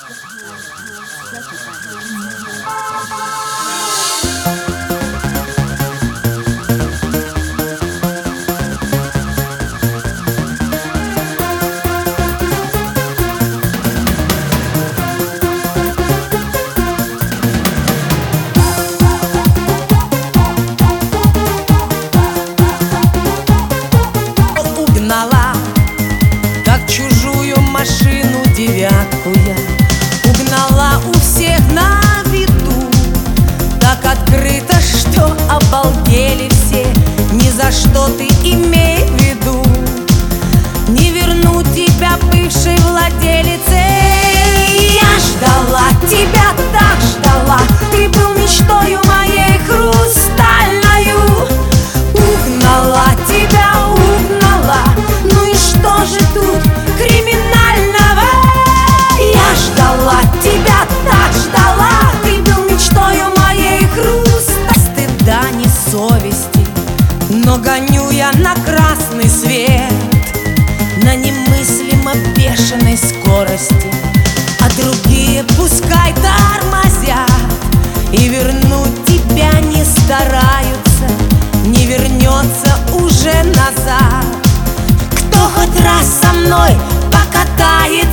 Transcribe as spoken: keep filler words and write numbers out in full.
Как чужую машину девятку я угнала у всех на виду, так открыто, что обалдели все. Ни за что ты имей в виду, не верну тебя бывшей владелице. Я ждала тебя, так ждала, ты был мечтою моей хрустальною. Угнала тебя, угнала, ну и что же тут криминального? Я ждала тебя, так ждала, ты был мечтою моей хруста. Стыда, ни совести, но гоню я на красный свет на немыслимо бешеной скорости, а другие пускай тормозят и вернуть тебя не стараются, не вернется уже назад. Кто хоть раз со мной покатается